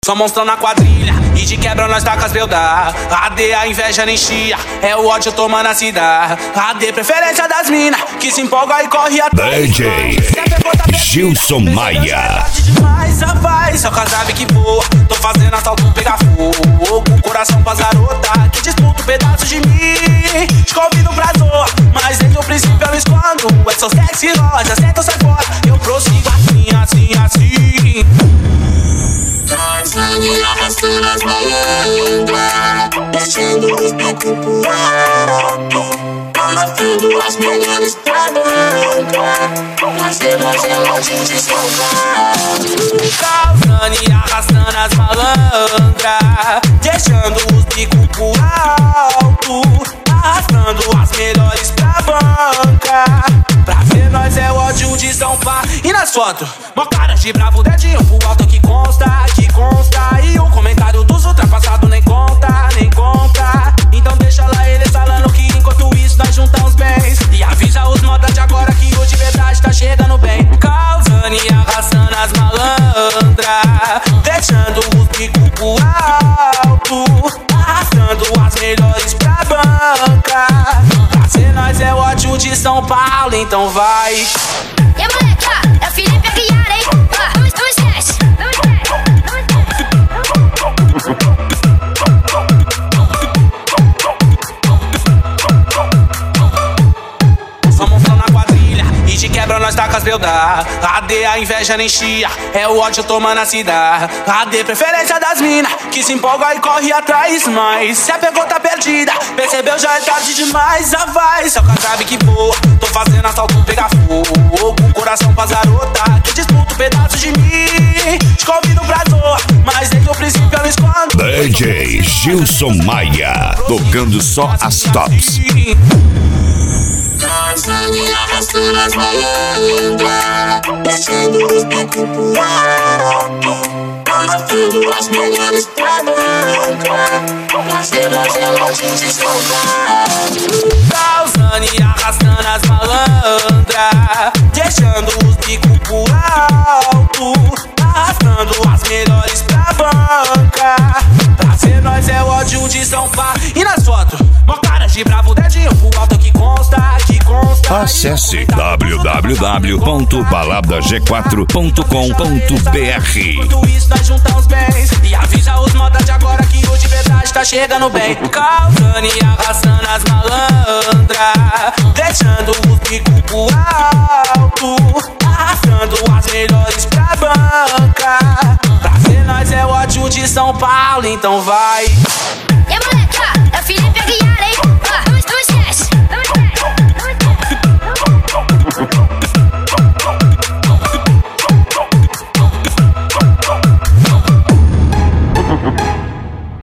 Só monstrão na quadrilha e de quebra nós taca as beldar. AD a inveja nem chia, é o ódio tomando a cidade. AD preferência das mina, que se empolga e corre atrás. DJ Gilson Maia. Demais, rapaz, só casabe que voa. Tô fazendo assalto pegar fogo. Coração pra zarota, que disputa um pedaço de mim. Te convido pra zoa, mas desde o princípio eu escondo. É só sexy rosa, senta ou sai fora. Eu prossigo assim, assim, assim. Transando, arrastando as malandras, deixando os bicos pro alto, matando as melhores pra banca, fazendo as relações de saudade. Causando e arrastando as malandras, deixando os bicos pro alto, arrastando as melhores pra banca. Pra ver nós é o ódio de São Paulo. E nas fotos, mó cara de bravo, dedinho pro alto que consta, que consta. E o comentário dos ultrapassados nem conta, nem conta. Então deixa lá eles falando que enquanto isso nós juntamos bens. E avisa os modas de agora que hoje verdade tá chegando bem. Causando e arrastando as malandras, deixando os bicos pro alto, arrastando as melhores pra banca. Pra ser nós é o ódio de São Paulo, então vai. E aí, moleque, ó, é o Felipe Aguiar, hein? Ó, não esquece, não esquece. Só monstrão na quadrilha e de quebra nós taca as beldar. AD a inveja nem chia, é o ódio tomando a cidade. AD preferência das mina, que se empolga e corre atrás. Mas se a pegou tá perdida, percebeu já é tarde demais. Já vai, só casabe que voa. Tô fazendo assalto pegar fogo. Coração pra zarota, que disputa um pedaço de mim. Te convido pra zoa, mas desde o princípio eu escondo. DJ Gilson Maia, tocando só as tops. Transando e arrastando as malandras, deixando os bicos pro alto, matando as melhores pra banca, fazendo as relações de saudade. Causando e arrastando as malandras, deixando os bicos pro alto, arrastando as melhores pra banca. Pra ser nós é o ódio de São Paulo. E nas fotos, mó cara de bravo, dedinho pro alto que consta, que consta. Acesse www.baladag4.com.br. Tudo isso nós juntamos bens. E avisa os modas de agora que hoje verdade tá chegando bem. Causando e arrastando as malandras, deixando os bicos pro alto, arrastando as melhores pra banca. Pra ser nós é o ódio de São Paulo, então vai.